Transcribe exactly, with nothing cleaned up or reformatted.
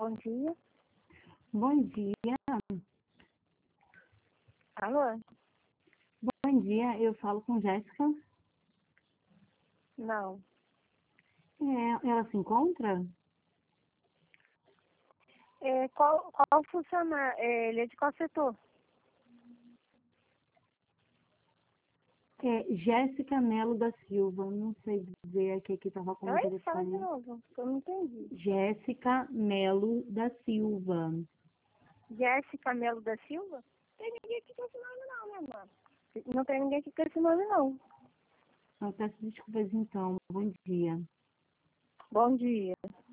Bom dia. Bom dia, Alô? bom dia, eu falo com Jéssica. Não. É, ela se encontra? É, qual, qual funcionário? É, ele é de qual setor? É Jéssica Melo da Silva, não sei dizer aqui que estava com o Oi? Fala de telefone. novo, que eu não entendi. Jéssica Melo da Silva. Jéssica Melo da Silva? Não tem ninguém aqui com esse nome não, né, mano? Não tem ninguém aqui com esse nome não. Eu peço desculpas então, bom dia. Bom dia.